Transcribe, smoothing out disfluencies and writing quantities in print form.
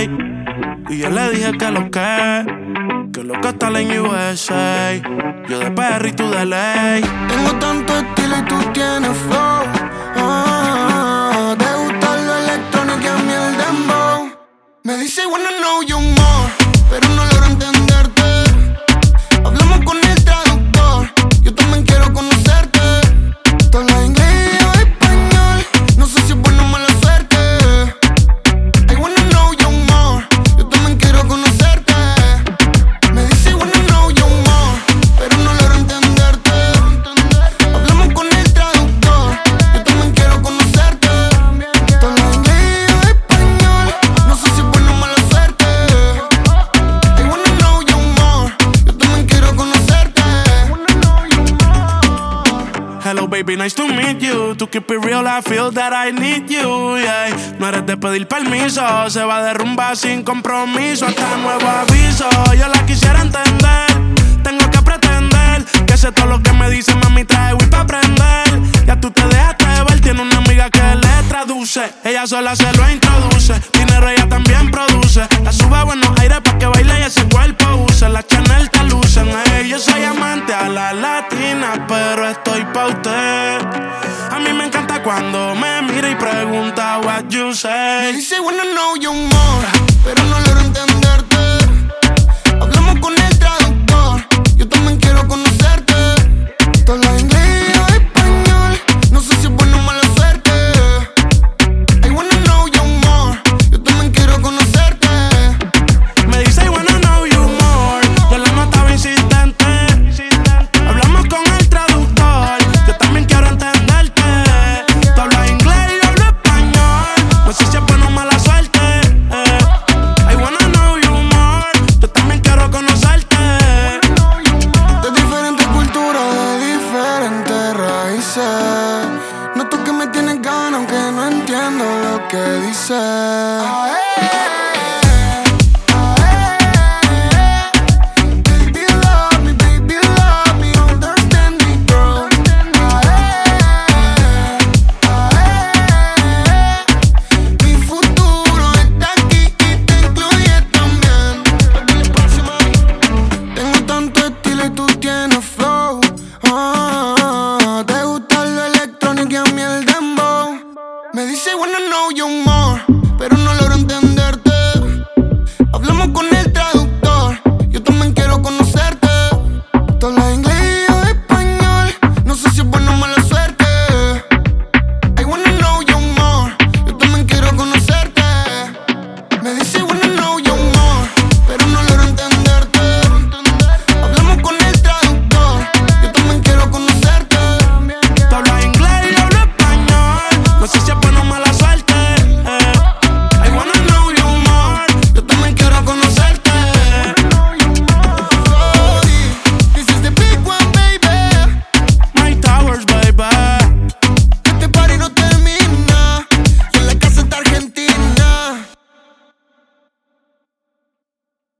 Y yo le dije que lo que está en USA. Yo de PR y tú de ley. Tengo tanto estilo y tú tienes flow. Te gusta lo electrónico y a mí el dembow. Me dice I wanna know you more, pero no logro entenderte. Hablamos con el traductor, yo también quiero conocerte. Tú hablas inglés y yo español, no sé si es buena o mala suerte. I wanna know you more, yo también quiero conocerte. Me dice I wanna know you more, pero no logro entenderte. Hablamos con el traductor, yo también quiero conocerte. Tú hablas inglés y yo español, no sé si es buena o mala suerte. I wanna know you more, yo también quiero conocerte. Hello baby, nice to meet you. To keep it real, I feel that I need you, yeah. No eres de pedir permiso, se va a derrumbar sin compromiso. Hasta nuevo aviso, yo la quisiera entender. Tengo que pretender que sé todo lo que me dice, mami, trae Wii pa' aprender. Ya tú te dejaste ver, tiene una amiga que le traduce. Ella sola se lo introduce, dinero ella también produce. La sube a buenos aires pa' que baile y ese cuerpo use. La Chanel te lucen, yo soy amante a la latina, pero estoy pa' usted. A mí me encanta cuando me mira y pregunta what you Me say. dice I wanna